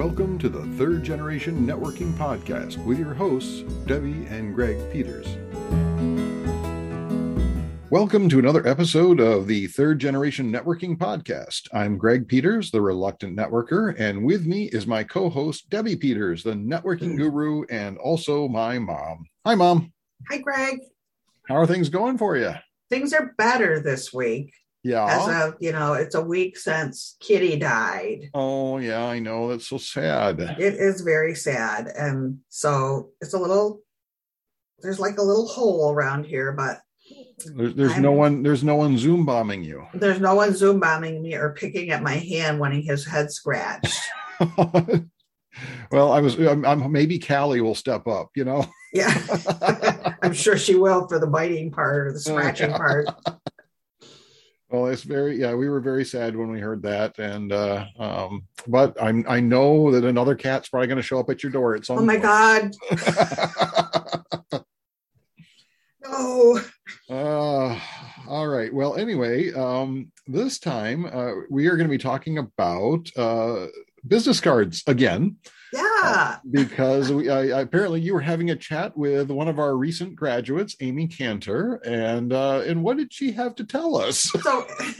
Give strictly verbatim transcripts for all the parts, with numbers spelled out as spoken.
Welcome to the Third Generation Networking Podcast with your hosts, Debbie and Greg Peters. Welcome to another episode of the Third Generation Networking Podcast. I'm Greg Peters, the reluctant networker, and with me is my co-host, Debbie Peters, the networking guru, and also my mom. Hi, Mom. Hi, Greg. How are things going for you? Things are better this week. Yeah. As of, you know, it's a week since Kitty died. Oh, yeah, I know. That's so sad. It is very sad. And so it's a little, there's like a little hole around here, but There's, there's no one, there's no one Zoom bombing you. There's no one Zoom bombing me or picking at my hand wanting his head scratched. Well, I was, I'm, I'm, maybe Callie will step up, you know? Yeah. I'm sure she will for the biting part or the scratching yeah. part. Well, it's very, yeah, we were very sad when we heard that. And, uh, um, but I'm, I know that another cat's probably going to show up at your door at some Oh my point. God. No. Uh, all right. Well, anyway, um, this time uh, we are going to be talking about uh, business cards again. Yeah. Uh, because we I, apparently you were having a chat with one of our recent graduates, Amy Cantor, and uh, and what did she have to tell us? So,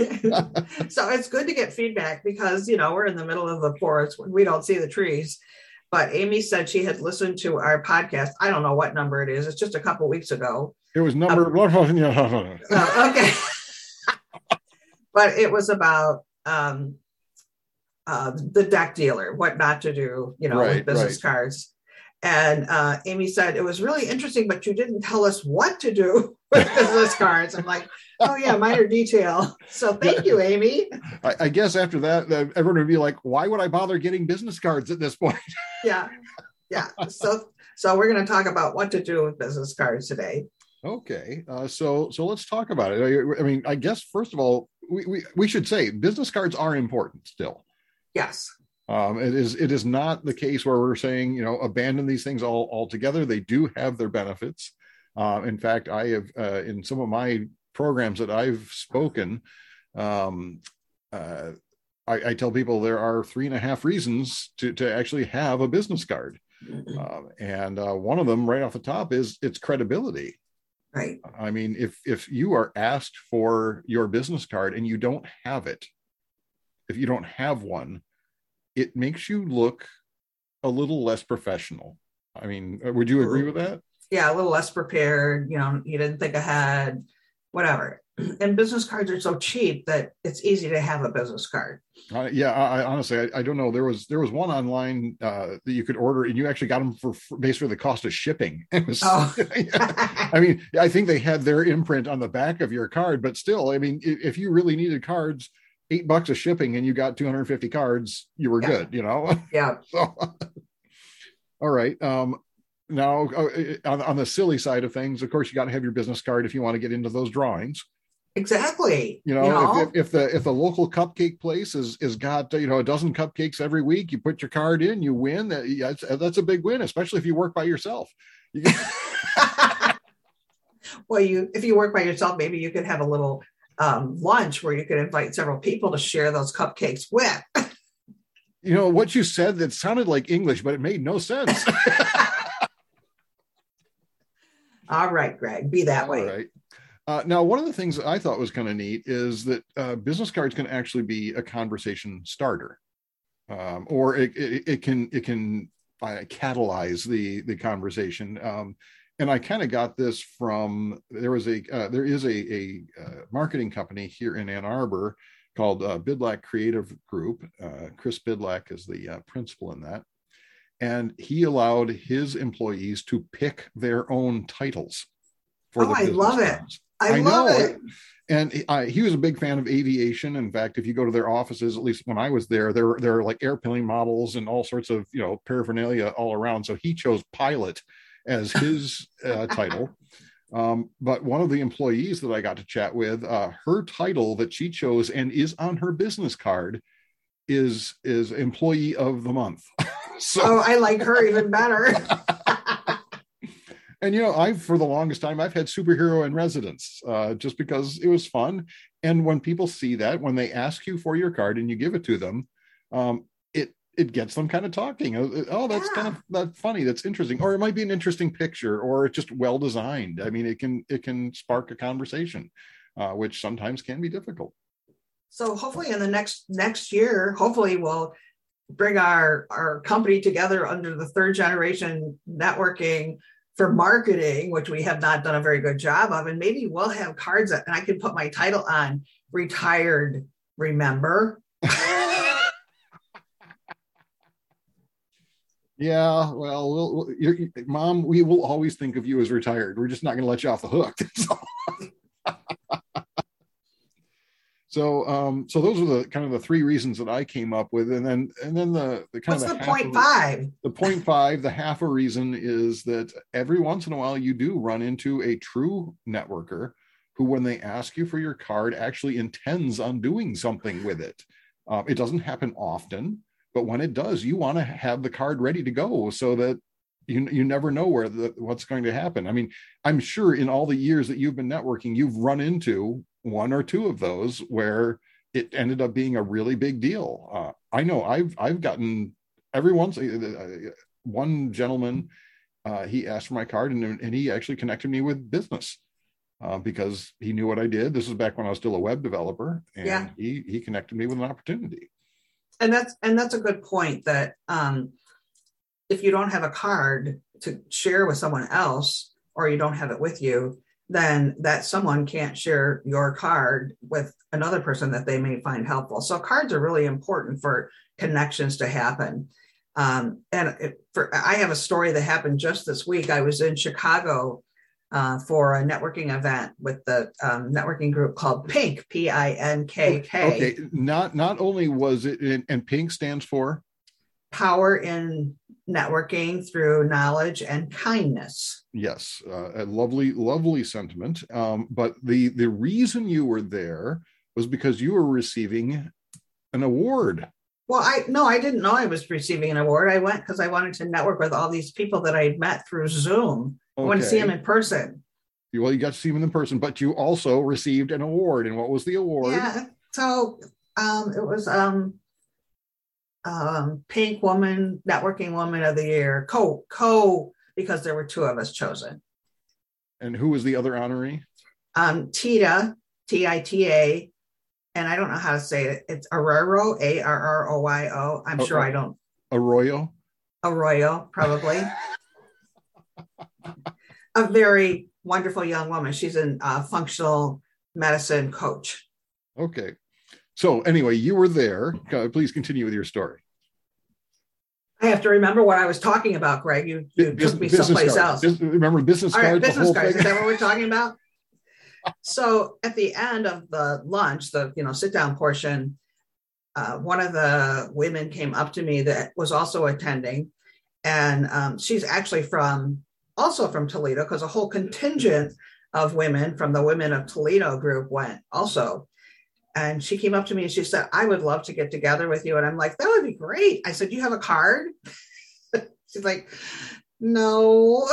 so it's good to get feedback because, you know, we're in the middle of the forest when we don't see the trees. But Amy said she had listened to our podcast. I don't know what number it is. It's just a couple weeks ago. It was number. Um, uh, okay. But it was about um, uh, the deck dealer, what not to do, you know, right, with business right. cards. And uh, Amy said, it was really interesting, but you didn't tell us what to do with business cards. I'm like, oh, yeah, minor detail. So thank you, Amy. I, I guess after that, uh, everyone would be like, why would I bother getting business cards at this point? Yeah. Yeah. So so we're going to talk about what to do with business cards today. Okay. Uh, so so let's talk about it. I, I mean, I guess, first of all, we, we, we should say business cards are important still. Yes. Um, it is it is not the case where we're saying, you know, abandon these things all altogether. They do have their benefits. Uh, in fact, I have uh, in some of my programs that I've spoken, um, uh, I, I tell people there are three and a half reasons to, to actually have a business card. Mm-hmm. Um, and uh, one of them right off the top is its credibility. Right. I mean, if if you are asked for your business card and you don't have it, if you don't have one, it makes you look a little less professional. I mean, would you agree with that? Yeah, a little less prepared. You know, you didn't think ahead, whatever. And business cards are so cheap that it's easy to have a business card. Uh, yeah, I, I honestly, I, I don't know. There was there was one online uh, that you could order, and you actually got them for, for basically the cost of shipping. It was, oh. I mean, I think they had their imprint on the back of your card, but still, I mean, if, if you really needed cards, eight bucks of shipping, and you got two hundred fifty cards, you were yeah. good, you know. Yeah. So, all right. Um, now, uh, on, on the silly side of things, of course, you got to have your business card if you want to get into those drawings. Exactly. You know, you know? If, if the if the local cupcake place is is got you know a dozen cupcakes every week, you put your card in, you win. That that's, that's a big win, especially if you work by yourself. You can... well, you if you work by yourself, maybe you could have a little um, lunch where you could invite several people to share those cupcakes with. You know what you said that sounded like English, but it made no sense. All right, Greg, be that way. All right. Uh, now, one of the things that I thought was kind of neat is that uh, business cards can actually be a conversation starter, um, or it, it, it can it can uh, catalyze the the conversation. Um, and I kind of got this from there was a uh, there is a, a uh, marketing company here in Ann Arbor called uh, Bidlack Creative Group. Uh, Chris Bidlack is the uh, principal in that, and he allowed his employees to pick their own titles for oh, the I business love cards. it. I, I love know it. And I, he was a big fan of aviation. In fact, if you go to their offices, at least when I was there, there, there are like airplane models and all sorts of, you know, paraphernalia all around. So he chose pilot as his uh, title. Um, but one of the employees that I got to chat with, uh, her title that she chose and is on her business card is, is employee of the month. So, oh, I like her even better. And, you know, I've, for the longest time, I've had superhero in residence uh, just because it was fun. And when people see that, when they ask you for your card and you give it to them, um, it it gets them kind of talking. Oh, oh that's yeah. kind of that's funny. That's interesting. Or it might be an interesting picture, or it's just well designed. I mean, it can it can spark a conversation, uh, which sometimes can be difficult. So hopefully in the next next year, hopefully we'll bring our, our company together under the third generation networking for marketing, which we have not done a very good job of. And maybe we'll have cards that, and I can put my title on retired, remember? Yeah, well, we'll, we'll you're, Mom, we will always think of you as retired. We're just not going to let you off the hook. So, um, so those are the kind of the three reasons that I came up with, and then and then the the kind What's of the, the point five. The point five, the half a reason is that every once in a while you do run into a true networker who, when they ask you for your card, actually intends on doing something with it. Um, it doesn't happen often. But when it does, you want to have the card ready to go so that you you never know where the, what's going to happen. I mean, I'm sure in all the years that you've been networking, you've run into one or two of those where it ended up being a really big deal. Uh, I know I've I've gotten every once uh, one gentleman uh, he asked for my card and and he actually connected me with business uh, because he knew what I did. This was back when I was still a web developer, and yeah. he he connected me with an opportunity. And that's and that's a good point, that um, if you don't have a card to share with someone else, or you don't have it with you, then that someone can't share your card with another person that they may find helpful. So cards are really important for connections to happen. Um, and it, for, I have a story that happened just this week. I was in Chicago uh, for a networking event with the um, networking group called Pink, P I N K K. Okay, not not only was it, and, and Pink stands for? Power in Networking Through Knowledge and Kindness. Yes, uh, a lovely, lovely sentiment. Um, but the, the reason you were there was because you were receiving an award. Well, I no, I didn't know I was receiving an award. I went because I wanted to network with all these people that I had met through Zoom. Okay. I want to see them in person. Well, you got to see them in person, but you also received an award. And what was the award? Yeah, so um, it was um, um, Pink Woman, Networking Woman of the Year, co co because there were two of us chosen. And who was the other honoree? Um, Tita, T I T A. And I don't know how to say it. It's Arroyo, A R R O Y O. I'm oh, sure I don't. Arroyo? Arroyo, probably. A very wonderful young woman. She's a uh, functional medicine coach. Okay. So anyway, you were there. Please continue with your story. I have to remember what I was talking about, Greg. You, you business, took me someplace cards. else. Remember business All cards? Right, business cards. Thing? Is that what we're talking about? So at the end of the lunch, the you know sit down portion, uh, one of the women came up to me that was also attending, and um, she's actually from also from Toledo, because a whole contingent of women from the Women of Toledo group went also. And she came up to me and she said, "I would love to get together with you." And I'm like, "That would be great." I said, "Do you have a card?" She's like, "No."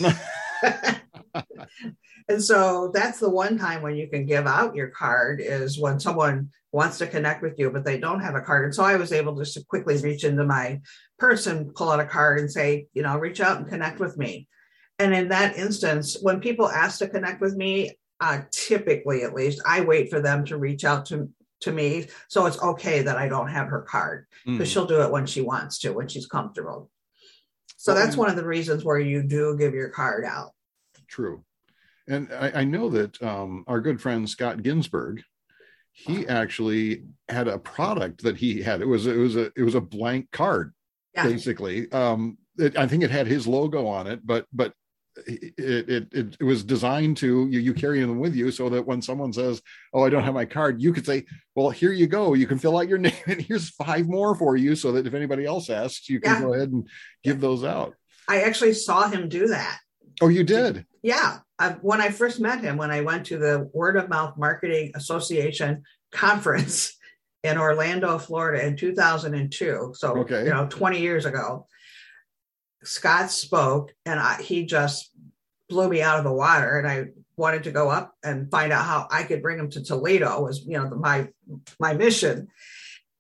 And so that's the one time when you can give out your card, is when someone wants to connect with you, but they don't have a card. And so I was able to just quickly reach into my purse and pull out a card and say, you know, reach out and connect with me. And in that instance, when people ask to connect with me, uh, typically at least, I wait for them to reach out to, to me. So it's okay that I don't have her card, because mm. she'll do it when she wants to, when she's comfortable. So well, that's one of the reasons where you do give your card out. True. And I, I know that um, our good friend Scott Ginsburg, he actually had a product that he had. It was it was a it was a blank card, yeah. basically. Um, it, I think it had his logo on it, but but it it it, it was designed to you you carry them with you, so that when someone says, "Oh, I don't have my card," you could say, "Well, here you go. You can fill out your name, and here's five more for you," so that if anybody else asks, you can yeah. go ahead and give yeah. those out. I actually saw him do that. Oh, you did? Yeah. I, when I first met him, when I went to the Word of Mouth Marketing Association conference in Orlando, Florida in two thousand two. So, okay. you know, twenty years ago, Scott spoke and I, he just blew me out of the water. And I wanted to go up and find out how I could bring him to Toledo, was, you know, the, my, my mission.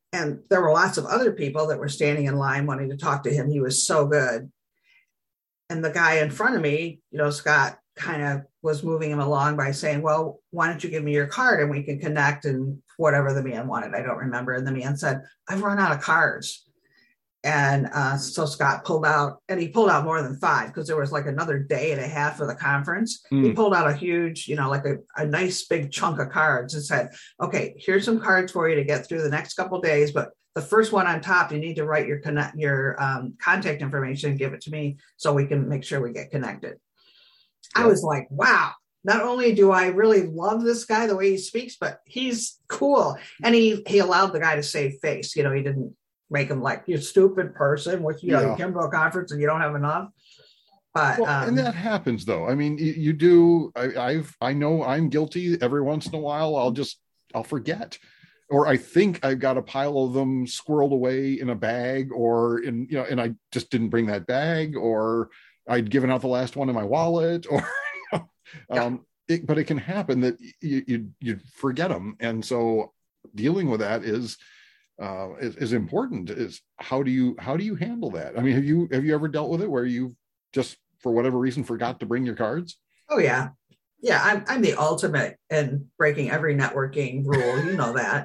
And there were lots of other people that were standing in line wanting to talk to him. He was so good. And the guy in front of me, you know, Scott kind of was moving him along by saying, well, why don't you give me your card and we can connect, and whatever the man wanted. I don't remember. And the man said, I've run out of cards. And uh, so Scott pulled out, and he pulled out more than five because there was like another day and a half of the conference. Mm. He pulled out a huge, you know, like a, a nice big chunk of cards and said, okay, here's some cards for you to get through the next couple of days. But the first one on top, you need to write your connect, your um, contact information and give it to me so we can make sure we get connected. Yep. I was like, wow, not only do I really love this guy, the way he speaks, but he's cool. And he, he allowed the guy to save face. You know, he didn't make him like, you stupid person, which, you know, yeah. you come to a conference and you don't have enough. But well, um, and that happens though. I mean, you, you do, I, I've, I know I'm guilty. Every once in a while, I'll just, I'll forget, or I think I've got a pile of them squirreled away in a bag, or in, you know, and I just didn't bring that bag, or I'd given out the last one in my wallet, or, you know, yeah. um, it, but it can happen that you, you, you forget them. And so dealing with that is, Uh, is, is important. Is how do you how do you handle that? I mean, have you have you ever dealt with it where you just for whatever reason forgot to bring your cards? Oh yeah, yeah. I'm I'm the ultimate in breaking every networking rule. You know that.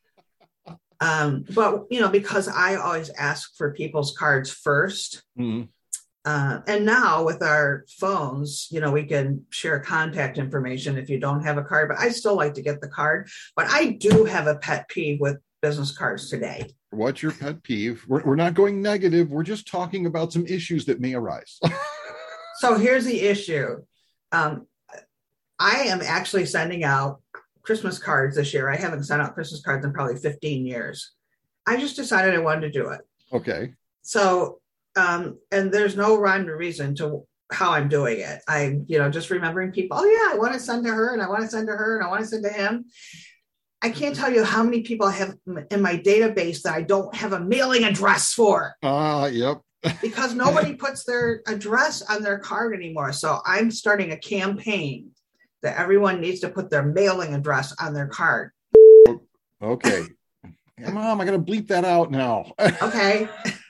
Um, but you know, because I always ask for people's cards first. Mm-hmm. Uh, and now with our phones, you know, we can share contact information if you don't have a card. But I still like to get the card. But I do have a pet peeve with business cards today. What's your pet peeve? We're, we're not going negative. We're just talking about some issues that may arise. So here's the issue. Um, I am actually sending out Christmas cards this year. I haven't sent out Christmas cards in probably fifteen years. I just decided I wanted to do it. Okay. So, um, and there's no rhyme or reason to how I'm doing it. I'm, you know, just remembering people. Oh yeah, I want to send to her, and I want to send to her, and I want to send to him. I can't tell you how many people I have in my database that I don't have a mailing address for. Ah, uh, yep. Because nobody puts their address on their card anymore. So I'm starting a campaign that everyone needs to put their mailing address on their card. Okay. Mom, I got to bleep that out now. Okay.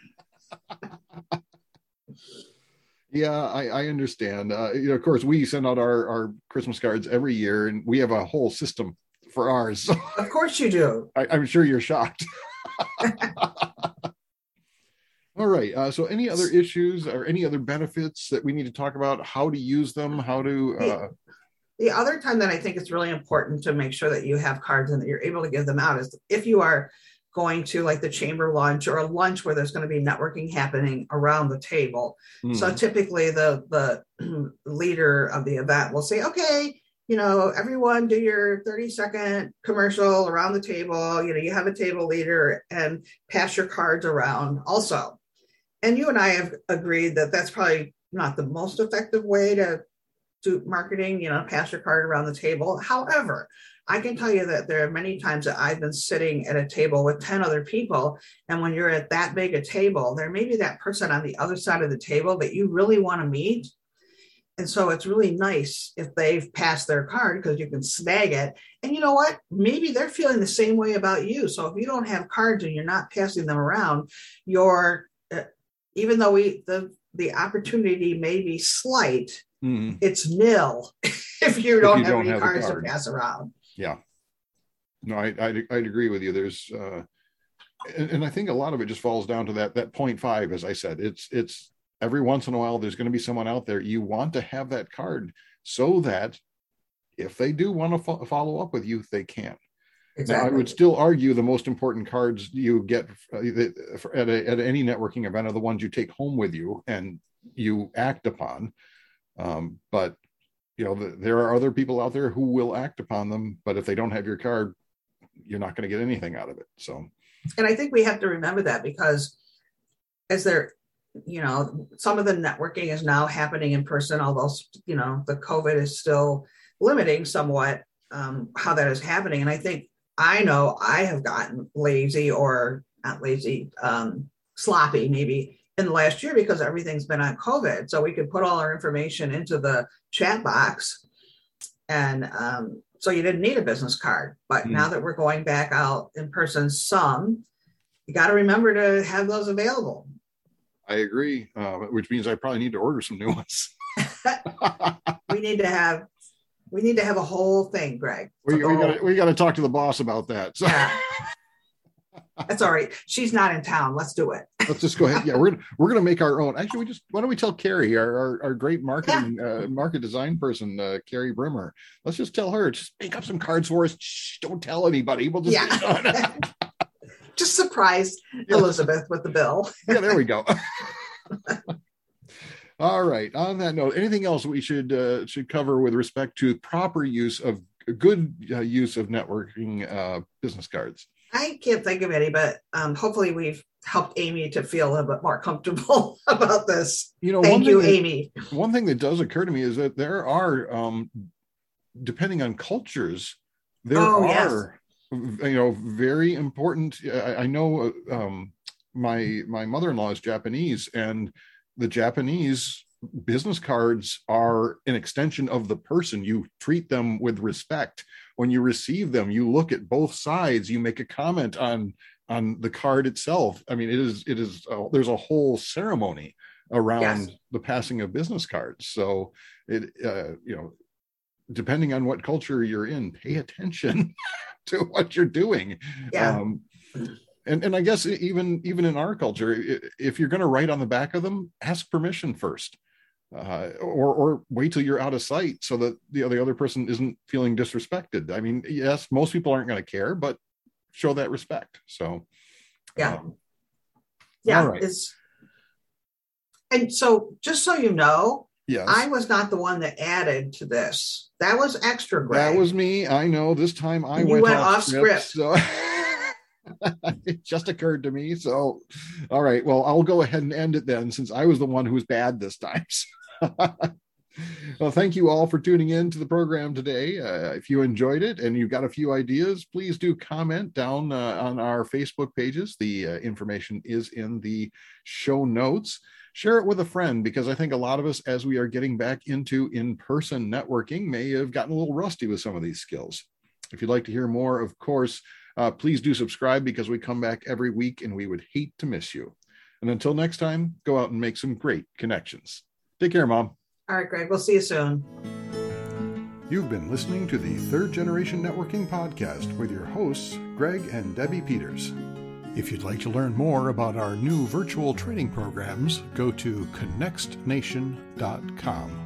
Yeah, I, I understand. Uh, you know, of course, we send out our, our Christmas cards every year, and we have a whole system for ours. Of course you do. I, I'm sure you're shocked. All right. Uh, so any other issues or any other benefits that we need to talk about, how to use them, how to... Uh... The, the other time that I think it's really important to make sure that you have cards and that you're able to give them out is if you are going to like the chamber lunch or a lunch where there's going to be networking happening around the table. Mm. So typically the, the leader of the event will say, okay, you know, everyone do your thirty second commercial around the table. You know, you have a table leader and pass your cards around also. And you and I have agreed that that's probably not the most effective way to do marketing, you know, pass your card around the table. However, I can tell you that there are many times that I've been sitting at a table with ten other people. And when you're at that big a table, there may be that person on the other side of the table that you really want to meet. And so it's really nice if they've passed their card because you can snag it. And you know what? Maybe they're feeling the same way about you. So if you don't have cards and you're not passing them around, you're, uh, even though we the, the opportunity may be slight, mm-hmm. it's nil if you don't if you have don't any have cards card. to pass around. Yeah. No, I, I'd, I'd agree with you. There's, uh, and, and I think a lot of it just falls down to that, that point five, as I said, it's, it's, every once in a while, there's going to be someone out there. You want to have that card so that if they do want to fo- follow up with you, they can. Exactly. Now, I would still argue the most important cards you get at, a, at any networking event are the ones you take home with you and you act upon. Um, but, you know, the, there are other people out there who will act upon them. But if they don't have your card, you're not going to get anything out of it. So, and I think we have to remember that because as they're, you know, some of the networking is now happening in person, although, you know, the COVID is still limiting somewhat um, how that is happening. And I think I know I have gotten lazy or not lazy, um, sloppy maybe in the last year because everything's been on COVID. So we could put all our information into the chat box. And um, so you didn't need a business card. But mm. now that we're going back out in person some, you got to remember to have those available. I agree, uh, which means I probably need to order some new ones. we need to have we need to have a whole thing, Greg. We, we got we got to talk to the boss about that. So. Yeah. That's all right. She's not in town. Let's do it. Let's just go ahead. Yeah, we're we're gonna make our own. Actually, we just why don't we tell Carrie, our our, our great marketing yeah. uh, market design person, uh, Carrie Brimmer. Let's just tell her, just make up some cards for us. Shh, don't tell anybody. We'll just yeah. just surprise yeah. Elizabeth with the bill. Yeah, there we go. All right. On that note, anything else we should uh, should cover with respect to proper use of good uh, use of networking uh, business cards? I can't think of any, but um, hopefully we've helped Amy to feel a little bit more comfortable about this. You know, thank you, that, Amy. One thing that does occur to me is that there are, um, depending on cultures, there oh, are, yes. you know, very important. I, I know um, my my mother-in-law is Japanese, and the Japanese business cards are an extension of the person. You treat them with respect. When you receive them, you look at both sides, you make a comment on on the card itself. I mean, it is it is uh, there's a whole ceremony around yes. the passing of business cards. So it uh, you know, depending on what culture you're in, pay attention to what you're doing. Yeah. Um, and and I guess even even in our culture, if you're going to write on the back of them, ask permission first. Uh, or or wait till you're out of sight so that the other, the other person isn't feeling disrespected. I mean, yes, most people aren't going to care, but show that respect. So, yeah, um, yeah. Right. It's, and so just so you know, yes, I was not the one that added to this. That was extra, Greg. That was me. I know. This time I you went, went off, off script. script so it just occurred to me. So, all right. Well, I'll go ahead and end it then, since I was the one who was bad this time. Well, thank you all for tuning in to the program today. Uh, if you enjoyed it and you've got a few ideas, please do comment down uh, on our Facebook pages. The uh, information is in the show notes. Share it with a friend, because I think a lot of us, as we are getting back into in-person networking, may have gotten a little rusty with some of these skills. If you'd like to hear more, of course, uh, please do subscribe, because we come back every week and we would hate to miss you. And until next time, go out and make some great connections. Take care, Mom. All right, Greg. We'll see you soon. You've been listening to the Third Generation Networking Podcast with your hosts, Greg and Debbie Peters. If you'd like to learn more about our new virtual training programs, go to connext nation dot com.